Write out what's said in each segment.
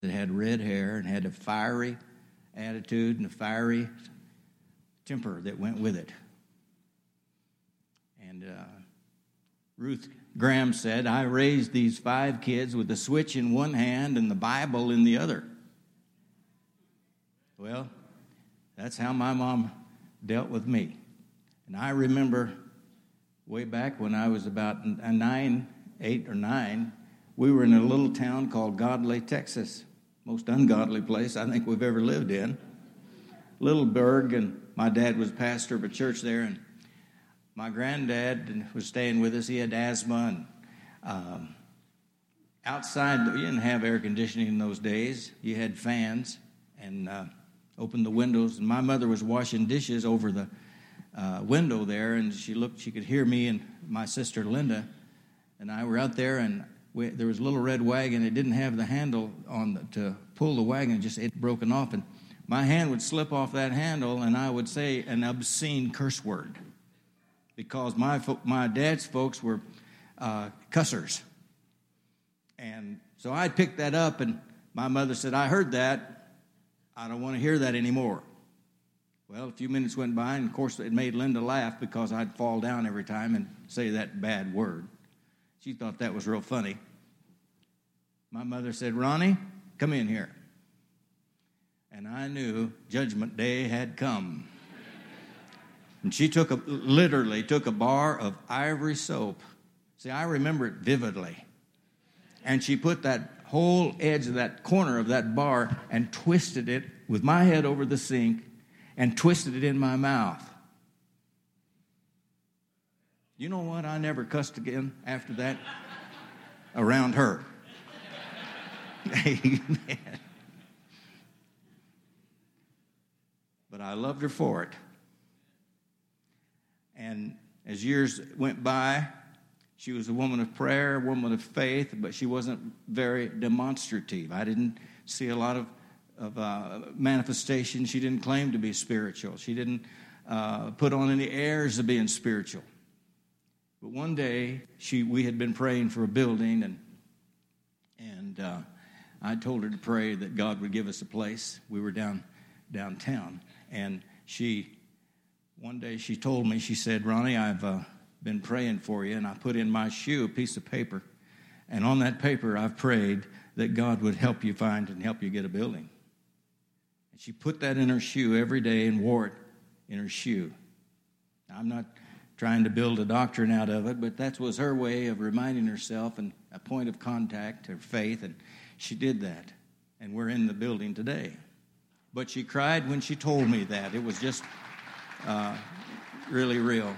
that had red hair and had a fiery attitude and a fiery temper that went with it. And Ruth Graham said, I raised these 5 kids with a switch in one hand and the Bible in the other. Well, that's how my mom dealt with me. And I remember way back when I was about 8 or 9, we were in a little town called Godley, Texas. Most ungodly place I think we've ever lived in. Little burg, and my dad was pastor of a church there, and my granddad was staying with us. He had asthma, and outside, you didn't have air conditioning in those days. You had fans, and opened the windows. And my mother was washing dishes over the window there, and she could hear me and my sister Linda, and I were out there, and there was a little red wagon. It didn't have the handle to pull the wagon. It broken off, and my hand would slip off that handle, and I would say an obscene curse word because my dad's folks were cussers. And so I picked that up, and my mother said, I heard that. I don't want to hear that anymore. Well, a few minutes went by, and of course it made Linda laugh because I'd fall down every time and say that bad word. She thought that was real funny. My mother said, Ronnie, come in here. And I knew Judgment Day had come. And she literally took a bar of ivory soap. See, I remember it vividly. And she put that whole edge of that corner of that bar and twisted it with my head over the sink and twisted it in my mouth. You know what? I never cussed again after that around her. Amen. But I loved her for it. And as years went by, she was a woman of prayer, a woman of faith, but she wasn't very demonstrative. I didn't see a lot of manifestation. She didn't claim to be spiritual. She didn't put on any airs of being spiritual. But one day, we had been praying for a building, and I told her to pray that God would give us a place. We were downtown, and one day she told me, she said, Ronnie, I've been praying for you, and I put in my shoe a piece of paper, and on that paper I've prayed that God would help you find and help you get a building. And she put that in her shoe every day and wore it in her shoe. Now, I'm not trying to build a doctrine out of it, but that was her way of reminding herself and a point of contact, her faith, and she did that. And we're in the building today. But she cried when she told me that. It was just really real.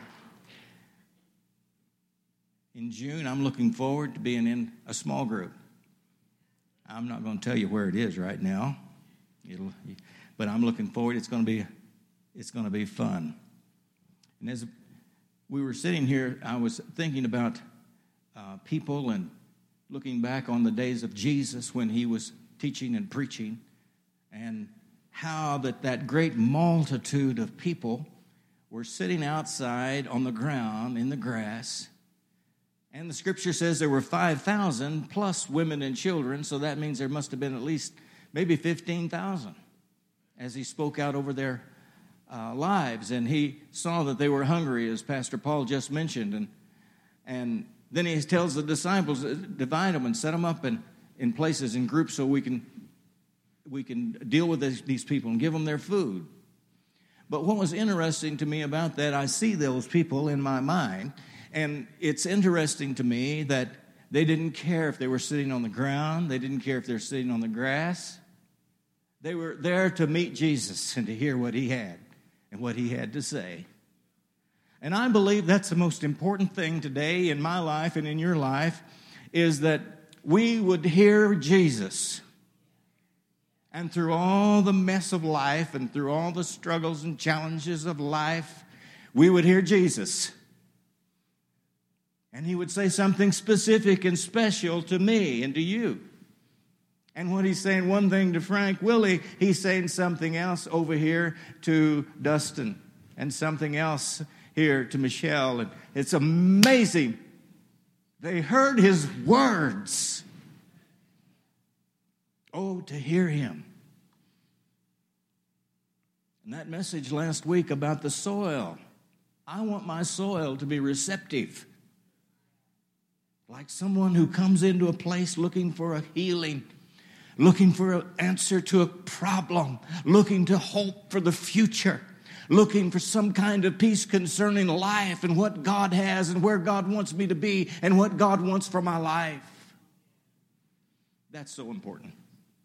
In June, I'm looking forward to being in a small group. I'm not going to tell you where it is right now, but I'm looking forward. It's going to be fun. And as we were sitting here, I was thinking about people and looking back on the days of Jesus when he was teaching and preaching, and how that great multitude of people were sitting outside on the ground in the grass. And the scripture says there were 5,000 plus women and children, so that means there must have been at least maybe 15,000 as he spoke out over their lives. And he saw that they were hungry, as Pastor Paul just mentioned. And then he tells the disciples, divide them and set them up in places, in groups, so we can deal with these people and give them their food. But what was interesting to me about that, I see those people in my mind, and it's interesting to me that they didn't care if they were sitting on the ground. They didn't care if they were sitting on the grass. They were there to meet Jesus and to hear what he had and what he had to say. And I believe that's the most important thing today in my life and in your life, is that we would hear Jesus. And through all the mess of life and through all the struggles and challenges of life, we would hear Jesus. And he would say something specific and special to me and to you. And when he's saying one thing to Frank Willie, he's saying something else over here to Dustin, and something else here to Michelle. And it's amazing. They heard his words Oh, to hear him. And that message last week about the soil. I want my soil to be receptive. Like someone who comes into a place looking for a healing, looking for an answer to a problem, looking to hope for the future, looking for some kind of peace concerning life and what God has and where God wants me to be and what God wants for my life. That's so important.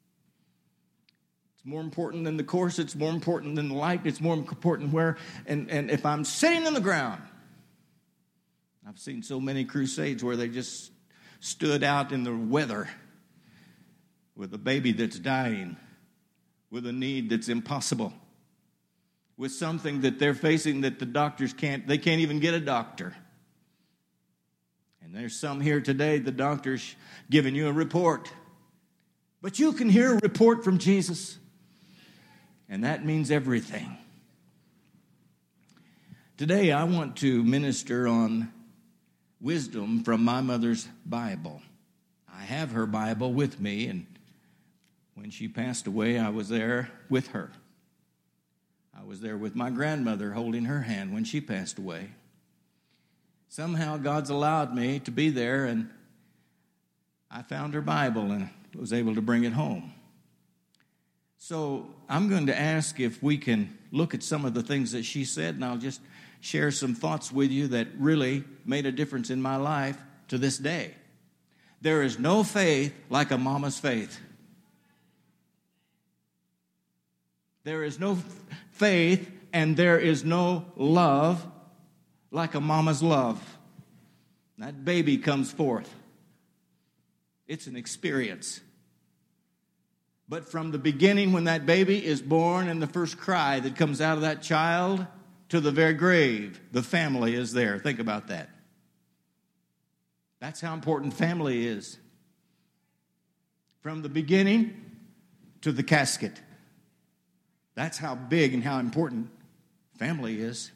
It's more important than the course. It's more important than the light. It's more important where, and if I'm sitting on the ground, I've seen so many crusades where they just stood out in the weather with a baby that's dying, with a need that's impossible, with something that they're facing that the doctors can't even get a doctor. And there's some here today, the doctor's giving you a report. But you can hear a report from Jesus. And that means everything. Today I want to minister on wisdom from my mother's Bible. I have her Bible with me, and when she passed away, I was there with her. I was there with my grandmother holding her hand when she passed away. Somehow God's allowed me to be there, and I found her Bible and was able to bring it home. So I'm going to ask if we can look at some of the things that she said, and I'll just share some thoughts with you that really made a difference in my life to this day. There is no faith like a mama's faith. There is no faith and there is no love like a mama's love. That baby comes forth. It's an experience. But from the beginning, when that baby is born and the first cry that comes out of that child to the very grave, the family is there. Think about that. That's how important family is. From the beginning to the casket. That's how big and how important family is.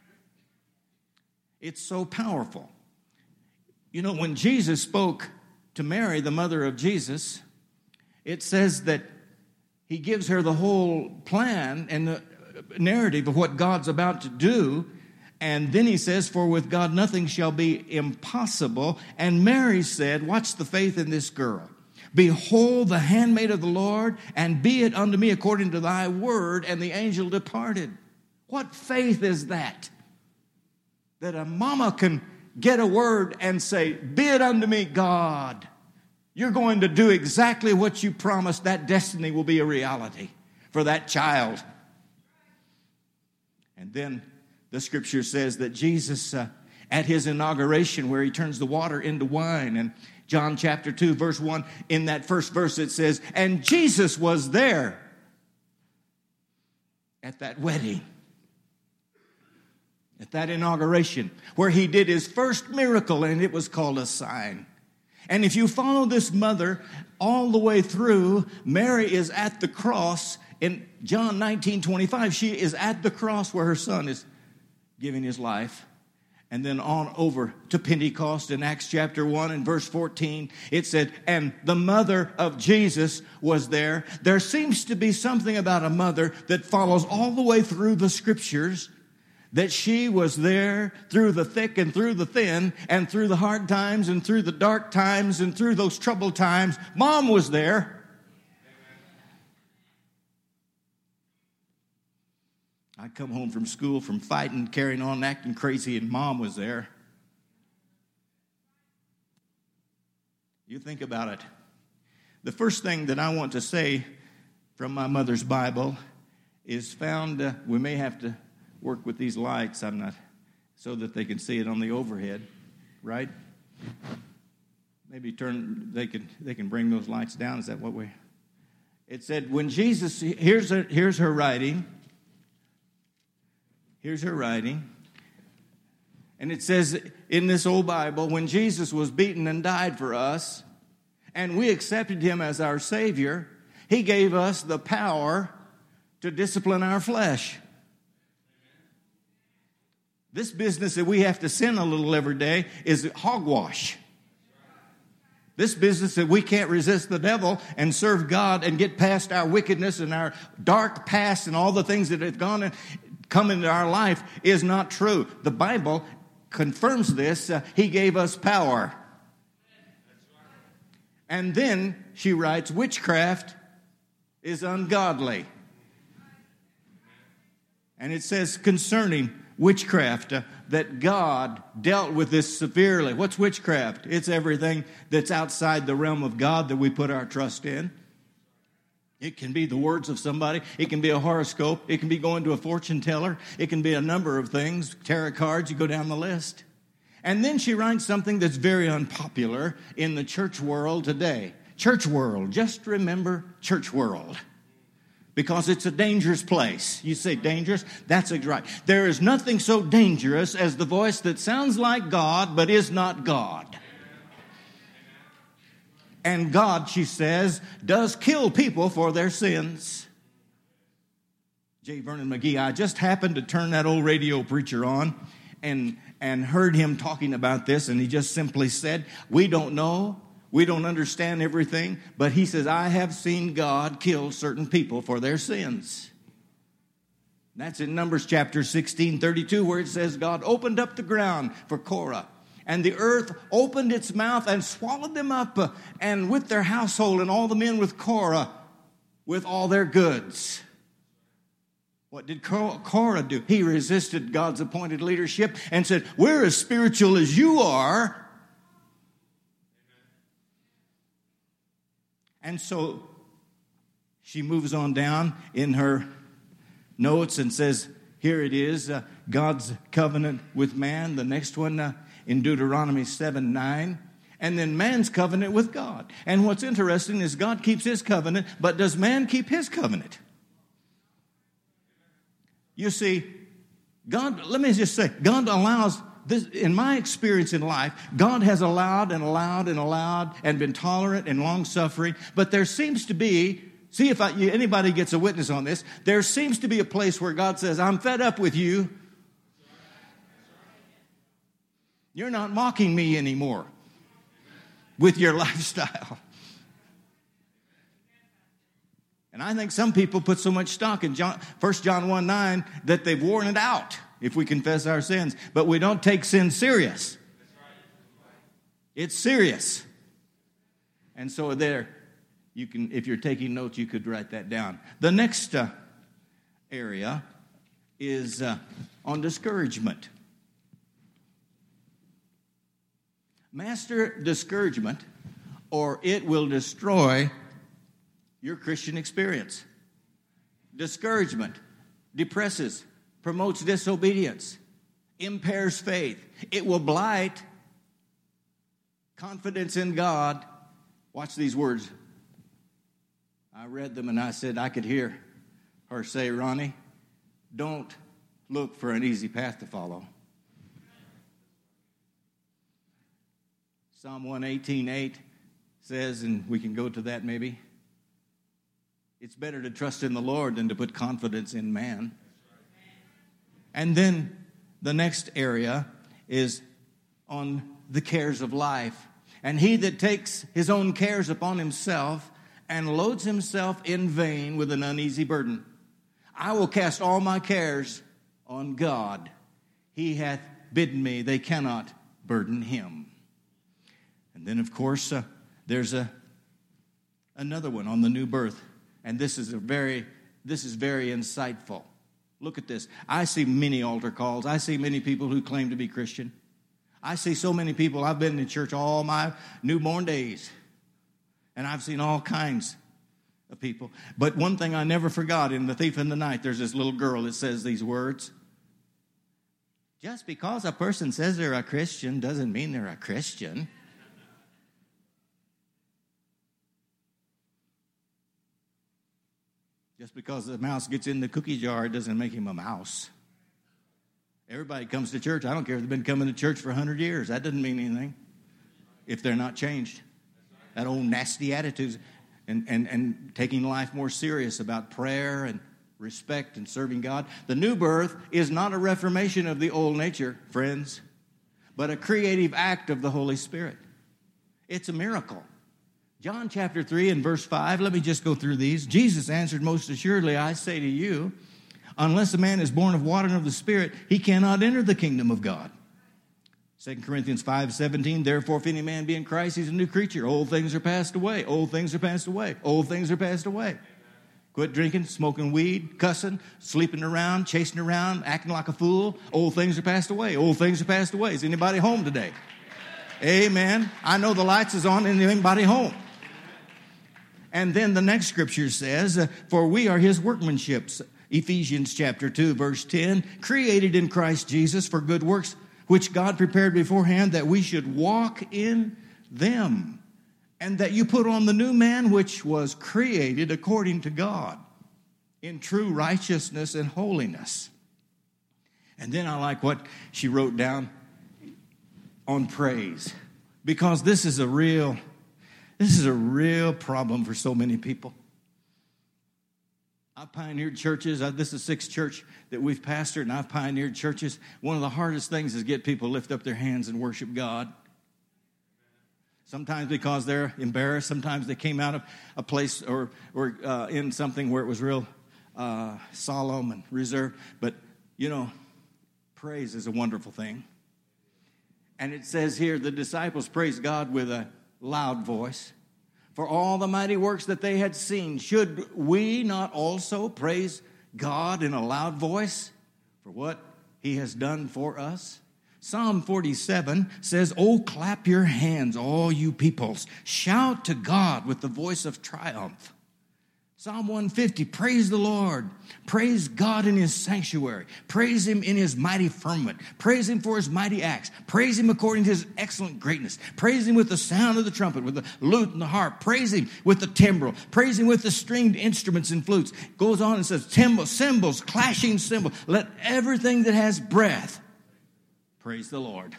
It's so powerful. You know, when Jesus spoke to Mary, the mother of Jesus, it says that he gives her the whole plan and the narrative of what God's about to do. And then he says, for with God nothing shall be impossible. And Mary said, watch the faith in this girl. Behold, the handmaid of the Lord, and be it unto me according to thy word. And the angel departed. What faith is that? That a mama can get a word and say, be it unto me, God. You're going to do exactly what you promised. That destiny will be a reality for that child. And then the scripture says that Jesus, at his inauguration, where he turns the water into wine, and John chapter 2, verse 1, in that first verse it says, and Jesus was there at that wedding, at that inauguration, where he did his first miracle, and it was called a sign. And if you follow this mother all the way through, Mary is at the cross. In John 19:25, she is at the cross where her son is giving his life. And then on over to Pentecost in Acts chapter 1 and verse 14, it said, and the mother of Jesus was there. There seems to be something about a mother that follows all the way through the scriptures, that she was there through the thick and through the thin and through the hard times and through the dark times and through those troubled times. Mom was there. I'd come home from school from fighting, carrying on, acting crazy, and Mom was there. You think about it. The first thing that I want to say from my mother's Bible is found, we may have to work with these lights, so that they can see it on the overhead, right? Maybe they can bring those lights down. Is that what it said, when Jesus, here's her writing. Here's her writing. And it says in this old Bible, when Jesus was beaten and died for us, and we accepted him as our Savior, he gave us the power to discipline our flesh. This business that we have to sin a little every day is hogwash. This business that we can't resist the devil and serve God and get past our wickedness and our dark past and all the things that have gone and come into our life is not true. The Bible confirms this. He gave us power. And then she writes, witchcraft is ungodly. And it says concerning witchcraft that God dealt with this severely. What's witchcraft? It's everything that's outside the realm of God that we put our trust in. It can be the words of somebody. It can be a horoscope. It can be going to a fortune teller. It can be a number of things, tarot cards, you go down the list. And then she writes something that's very unpopular in the church world today. Church world. Just remember church world. Because it's a dangerous place. You say dangerous? That's right. There is nothing so dangerous as the voice that sounds like God but is not God. And God, she says, does kill people for their sins. J. Vernon McGee, I just happened to turn that old radio preacher on and heard him talking about this, and he just simply said, we don't know. We don't understand everything, but he says, I have seen God kill certain people for their sins. That's in Numbers chapter 16:32, where it says God opened up the ground for Korah, and the earth opened its mouth and swallowed them up, and with their household and all the men with Korah, with all their goods. What did Korah do? He resisted God's appointed leadership and said, we're as spiritual as you are. And so she moves on down in her notes and says, here it is, God's covenant with man. The next one in Deuteronomy 7:9. And then man's covenant with God. And what's interesting is God keeps his covenant, but does man keep his covenant? You see, God, let me just say, God allows this, in my experience in life, God has allowed and been tolerant and long-suffering. But there seems to be, see if anybody gets a witness on this, there seems to be a place where God says, I'm fed up with you. You're not mocking me anymore with your lifestyle. And I think some people put so much stock in 1 John 1:9 that they've worn it out. If we confess our sins, but we don't take sin serious. It's serious. And so there, you can, if you're taking notes, you could write that down. The next area is on discouragement. Master discouragement, or it will destroy your Christian experience. Discouragement depresses, promotes disobedience, impairs faith. It will blight confidence in God. Watch these words. I read them and I said, I could hear her say, Ronnie, don't look for an easy path to follow. Psalm 118:8 says, and we can go to that maybe, it's better to trust in the Lord than to put confidence in man. And then the next area is on the cares of life. And he that takes his own cares upon himself and loads himself in vain with an uneasy burden. I will cast all my cares on God. He hath bidden me, they cannot burden him. And then, of course, there's another one on the new birth. And this is very insightful. Look at this. I see many altar calls. I see many people who claim to be Christian. I see so many people. I've been in church all my newborn days. And I've seen all kinds of people. But one thing I never forgot, in The Thief in the Night, there's this little girl that says these words. Just because a person says they're a Christian doesn't mean they're a Christian. Just because the mouse gets in the cookie jar, it doesn't make him a mouse. Everybody comes to church. I don't care if they've been coming to church for 100 years. That doesn't mean anything if they're not changed. That old nasty attitudes and taking life more serious about prayer and respect and serving God. The new birth is not a reformation of the old nature, friends, but a creative act of the Holy Spirit. It's a miracle. John chapter 3 and verse 5, let me just go through these. Jesus answered, most assuredly, I say to you, unless a man is born of water and of the Spirit, he cannot enter the kingdom of God. 2 Corinthians 5:17, therefore if any man be in Christ, he's a new creature. Old things are passed away. Old things are passed away. Old things are passed away. Quit drinking, smoking weed, cussing, sleeping around, chasing around, acting like a fool. Old things are passed away. Old things are passed away. Is anybody home today? Amen. I know the lights is on and anybody home. And then the next scripture says, for we are his workmanship. Ephesians chapter 2, verse 10, created in Christ Jesus for good works, which God prepared beforehand that we should walk in them, and that you put on the new man, which was created according to God, in true righteousness and holiness. And then I like what she wrote down on praise, because this is a real problem for so many people. I've pioneered churches. This is the 6th church that we've pastored, and I've pioneered churches. One of the hardest things is get people to lift up their hands and worship God. Sometimes because they're embarrassed. Sometimes they came out of a place or in something where it was real solemn and reserved. But, praise is a wonderful thing. And it says here, the disciples praised God with a loud voice for all the mighty works that they had seen. Should we not also praise God in a loud voice for what he has done for us? Psalm 47 says, oh, clap your hands, all you peoples. Shout to God with the voice of triumph. Psalm 150, praise the Lord. Praise God in his sanctuary. Praise him in his mighty firmament. Praise him for his mighty acts. Praise him according to his excellent greatness. Praise him with the sound of the trumpet, with the lute and the harp. Praise him with the timbrel. Praise him with the stringed instruments and flutes. Goes on and says, cymbals, clashing cymbals. Let everything that has breath praise the Lord.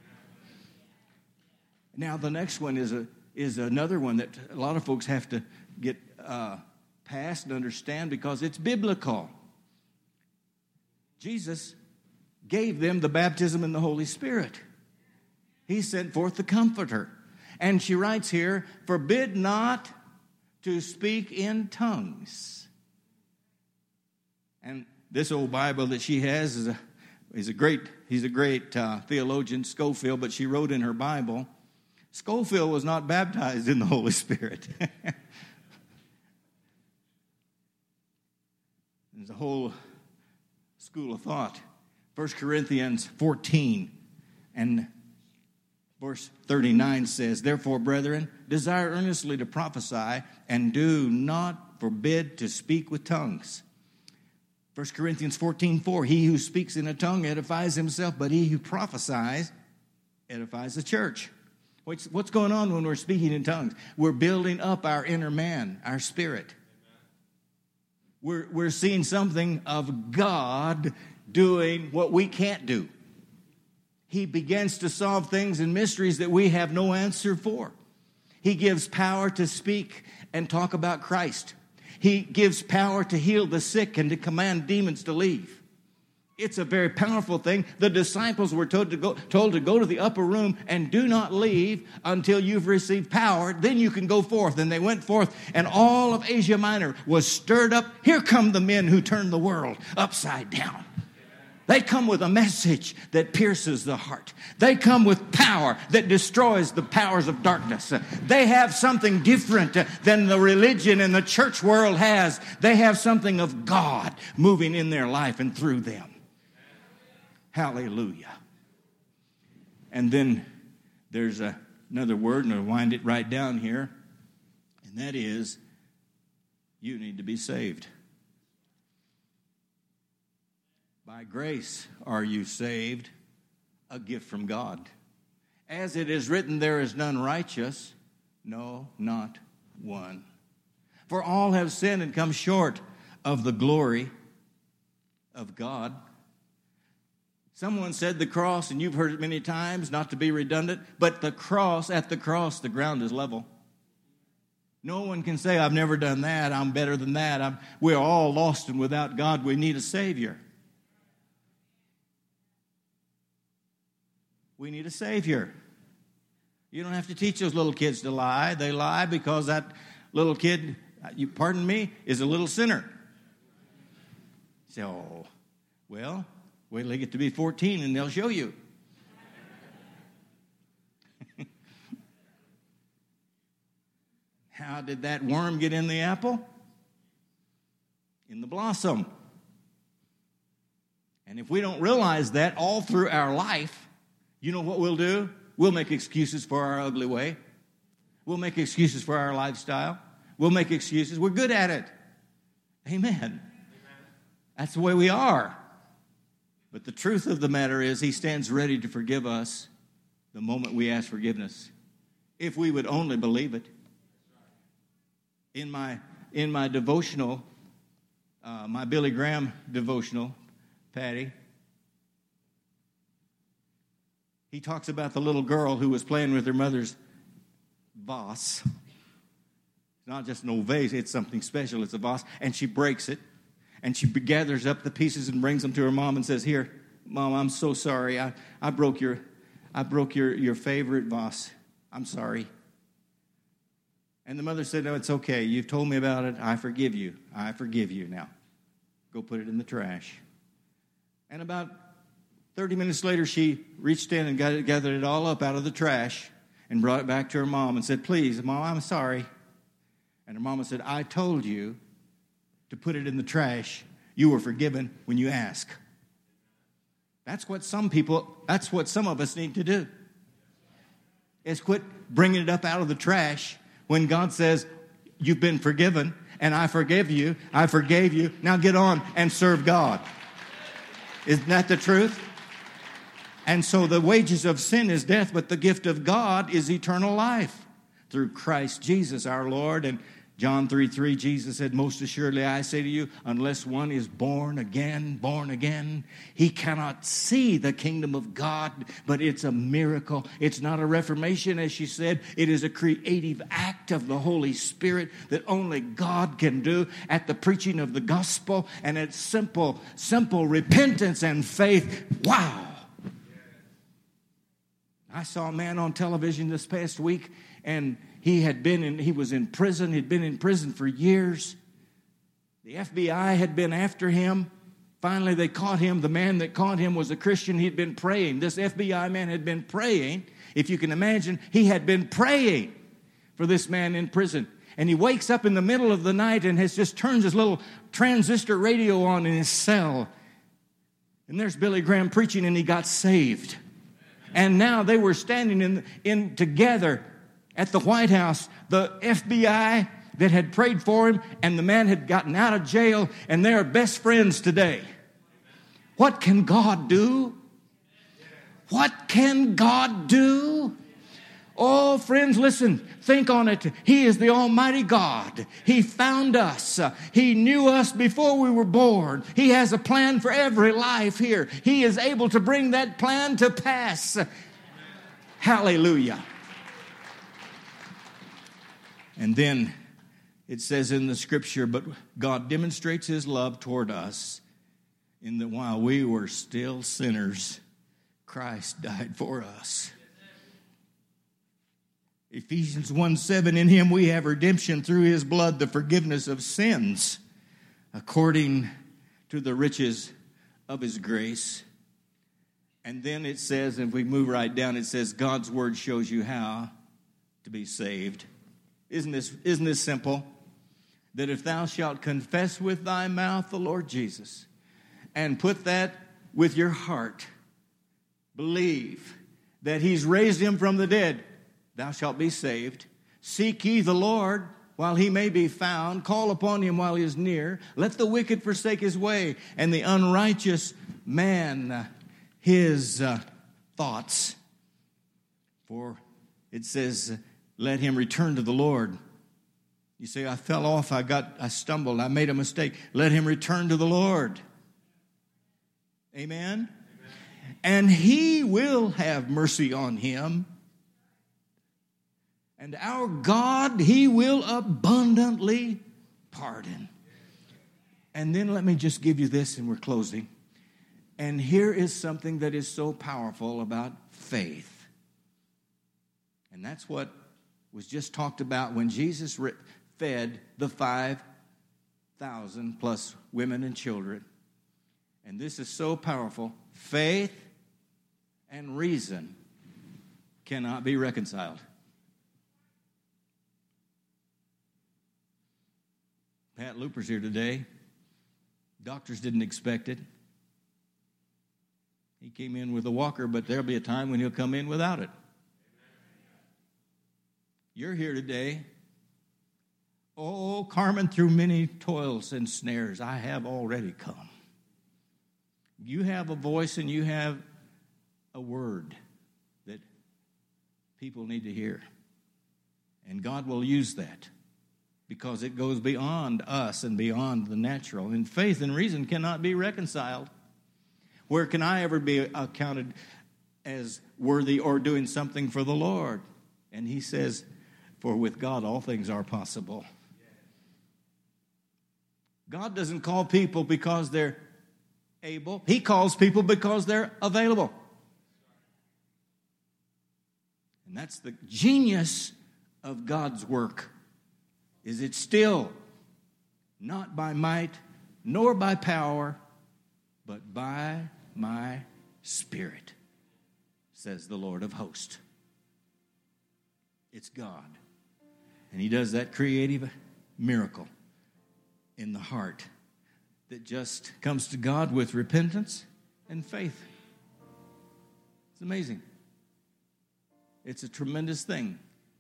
Now the next one is another one that a lot of folks have to get past and understand because it's biblical. Jesus gave them the baptism in the Holy Spirit. He sent forth the Comforter. And she writes here, forbid not to speak in tongues. And this old Bible that she has he's a great theologian, Scofield, but she wrote in her Bible, Scofield was not baptized in the Holy Spirit. There's a whole school of thought. 1 Corinthians 14 and verse 39 says, therefore, brethren, desire earnestly to prophesy, and do not forbid to speak with tongues. 1 Corinthians 14:4, he who speaks in a tongue edifies himself, but he who prophesies edifies the church. What's going on when we're speaking in tongues? We're building up our inner man, our spirit. We're seeing something of God doing what we can't do. He begins to solve things and mysteries that we have no answer for. He gives power to speak and talk about Christ. He gives power to heal the sick and to command demons to leave. It's a very powerful thing. The disciples were told to go to the upper room and do not leave until you've received power. Then you can go forth. And they went forth, and all of Asia Minor was stirred up. Here come the men who turned the world upside down. They come with a message that pierces the heart. They come with power that destroys the powers of darkness. They have something different than the religion and the church world has. They have something of God moving in their life and through them. Hallelujah. And then there's another word, and I'll wind it right down here, and that is, you need to be saved. By grace are you saved, a gift from God. As it is written, there is none righteous, no, not one. For all have sinned and come short of the glory of God. Someone said the cross, and you've heard it many times, not to be redundant, but at the cross, the ground is level. No one can say, I've never done that, I'm better than that. We're all lost and without God. We need a Savior. We need a Savior. You don't have to teach those little kids to lie. They lie because that little kid, pardon me, is a little sinner. So, well, wait till they get to be 14 and they'll show you. How did that worm get in the apple? In the blossom. And if we don't realize that all through our life, you know what we'll do? We'll make excuses for our ugly way. We'll make excuses for our lifestyle. We'll make excuses. We're good at it. Amen. That's the way we are. But the truth of the matter is, He stands ready to forgive us the moment we ask forgiveness, if we would only believe it. In my devotional, my Billy Graham devotional, Patty, he talks about the little girl who was playing with her mother's vase. It's not just an old vase, it's something special. It's a vase, and she breaks it, and she gathers up the pieces and brings them to her mom and says, "Here, Mom, I'm so sorry. I broke your favorite vase. I'm sorry." And the mother said, "No, it's okay. You've told me about it. I forgive you. I forgive you now. Go put it in the trash." And about 30 minutes later, she reached in and gathered it all up out of the trash and brought it back to her mom and said, "Please, Mom, I'm sorry." And her mama said, "I told you to put it in the trash. You were forgiven when you ask." That's what some of us need to do, is quit bringing it up out of the trash when God says, "You've been forgiven, and I forgive you. I forgave you. Now get on and serve God." Isn't that the truth? And so the wages of sin is death, but the gift of God is eternal life through Christ Jesus our Lord. And John 3:3, Jesus said, "Most assuredly I say to you, unless one is born again, he cannot see the kingdom of God." But it's a miracle. It's not a reformation, as she said. It is a creative act of the Holy Spirit that only God can do at the preaching of the gospel. And it's simple repentance and faith. Wow. I saw a man on television this past week, and he was in prison. He'd been in prison for years. The FBI had been after him. Finally, they caught him. The man that caught him was a Christian. He'd been praying. This FBI man had been praying. If you can imagine, he had been praying for this man in prison. And he wakes up in the middle of the night and has just turned his little transistor radio on in his cell. And there's Billy Graham preaching, and he got saved. And now they were standing in together at the White House, the FBI that had prayed for him, and the man had gotten out of jail, and they are best friends today. What can God do? What can God do? Oh, friends, listen, think on it. He is the Almighty God. He found us. He knew us before we were born. He has a plan for every life here. He is able to bring that plan to pass. Hallelujah. And then it says in the scripture, but God demonstrates His love toward us in that while we were still sinners, Christ died for us. Ephesians 1:7, in Him we have redemption through His blood, the forgiveness of sins, according to the riches of His grace. And then it says, if we move right down, it says, God's word shows you how to be saved. Isn't this simple? That if thou shalt confess with thy mouth the Lord Jesus, and put that with your heart, believe that He's raised Him from the dead, thou shalt be saved. Seek ye the Lord while He may be found. Call upon Him while He is near. Let the wicked forsake his way, and the unrighteous man his thoughts. For it says, let him return to the Lord. You say, I fell off, I stumbled, I made a mistake. Let him return to the Lord. Amen? And He will have mercy on him. And our God, He will abundantly pardon. And then let me just give you this, and we're closing. And here is something that is so powerful about faith. And that's what was just talked about when Jesus fed the 5,000 plus women and children. And this is so powerful. Faith and reason cannot be reconciled. Pat Looper's here today. Doctors didn't expect it. He came in with a walker, but there'll be a time when he'll come in without it. You're here today. Oh, Carmen, through many toils and snares, I have already come. You have a voice and you have a word that people need to hear. And God will use that because it goes beyond us and beyond the natural. And faith and reason cannot be reconciled. Where can I ever be accounted as worthy or doing something for the Lord? And he says, for with God all things are possible. God doesn't call people because they're able. He calls people because they're available. And that's the genius of God's work. Is it still not by might nor by power, but by my Spirit, says the Lord of hosts. It's God. And he does that creative miracle in the heart that just comes to God with repentance and faith. It's amazing. It's a tremendous thing.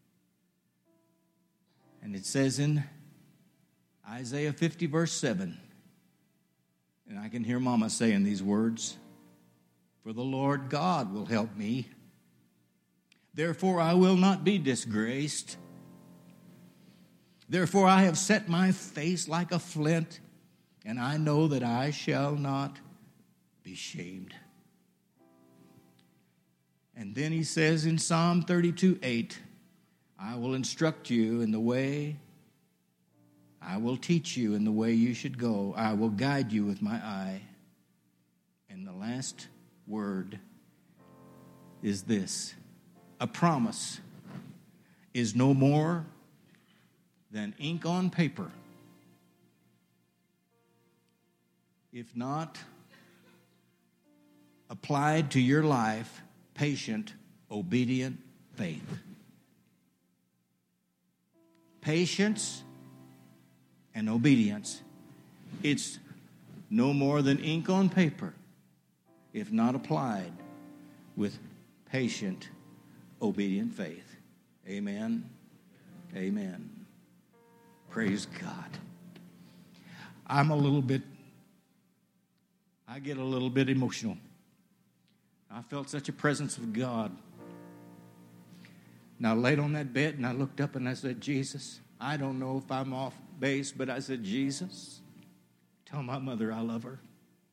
And it says in Isaiah 50, verse 7, and I can hear Mama saying these words, for the Lord God will help me. Therefore I will not be disgraced. Therefore I have set my face like a flint, and I know that I shall not be shamed. And then he says in Psalm 32:8, I will instruct you in the way, I will teach you in the way you should go. I will guide you with my eye. And the last word is this. A promise is no more than ink on paper, if not applied to your life, patient, obedient faith. Patience and obedience. It's no more than ink on paper, if not applied with patient, obedient faith. Amen. Amen. Praise God. I get a little bit emotional. I felt such a presence of God. And I laid on that bed and I looked up and I said, Jesus, I don't know if I'm off base, but I said, Jesus, tell my mother I love her.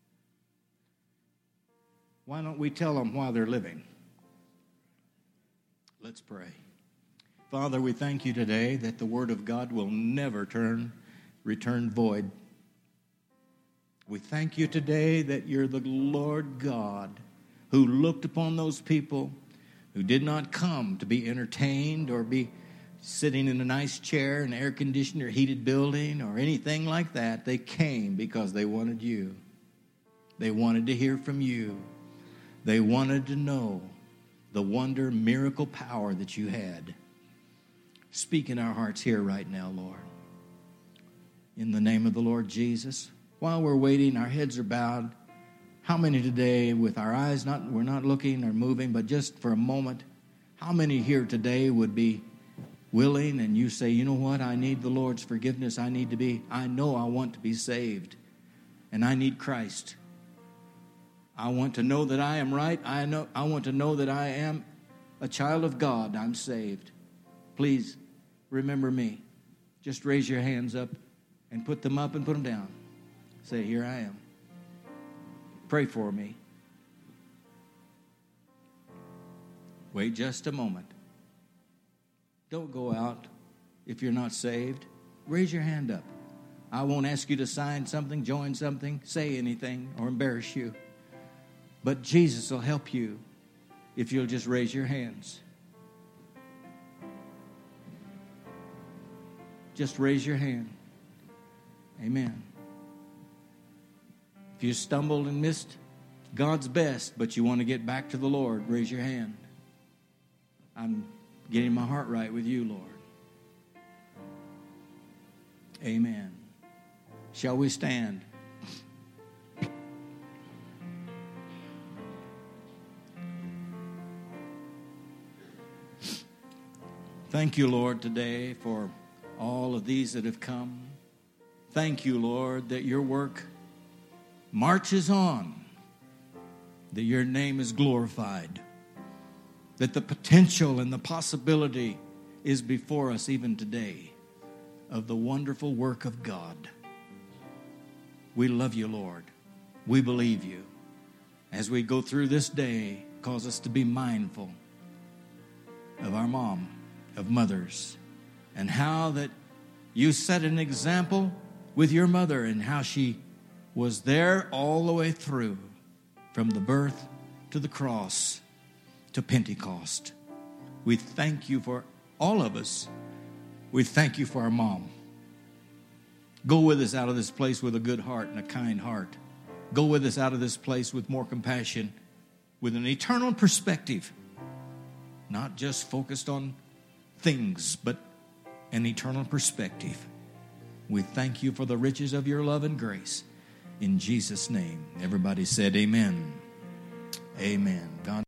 Why don't we tell them while they're living? Let's pray. Father, we thank you today that the word of God will never return void. We thank you today that you're the Lord God who looked upon those people who did not come to be entertained or be sitting in a nice chair in an air-conditioned or heated building or anything like that. They came because they wanted you. They wanted to hear from you. They wanted to know the wonder, miracle power that you had. Speak in our hearts here right now, Lord. In the name of the Lord Jesus. While we're waiting, our heads are bowed. How many today, with our eyes, we're not looking or moving, but just for a moment, how many here today would be willing and you say, you know what, I need the Lord's forgiveness. I know I want to be saved, and I need Christ. I want to know that I am right. I want to know that I am a child of God. I'm saved. Please remember me. Just raise your hands up and put them up and put them down. Say, here I am. Pray for me. Wait just a moment. Don't go out if you're not saved. Raise your hand up. I won't ask you to sign something, join something, say anything, or embarrass you. But Jesus will help you if you'll just raise your hands. just raise your hand. Amen. If you stumbled and missed God's best, but you want to get back to the Lord, raise your hand. I'm getting my heart right with you, Lord. Amen. Shall we stand? Thank you, Lord, today for all of these that have come. Thank you, Lord, that your work marches on, that your name is glorified, that the potential and the possibility is before us even today of the wonderful work of God. We love you, Lord. We believe you. As we go through this day, cause us to be mindful of our mom, of mothers, and how that you set an example with your mother and how she was there all the way through, from the birth to the cross to Pentecost. We thank you for all of us. We thank you for our mom. Go with us out of this place with a good heart and a kind heart. Go with us out of this place with more compassion, with an eternal perspective, not just focused on things, but an eternal perspective. We thank you for the riches of your love and grace. In Jesus' name, everybody said amen. Amen. God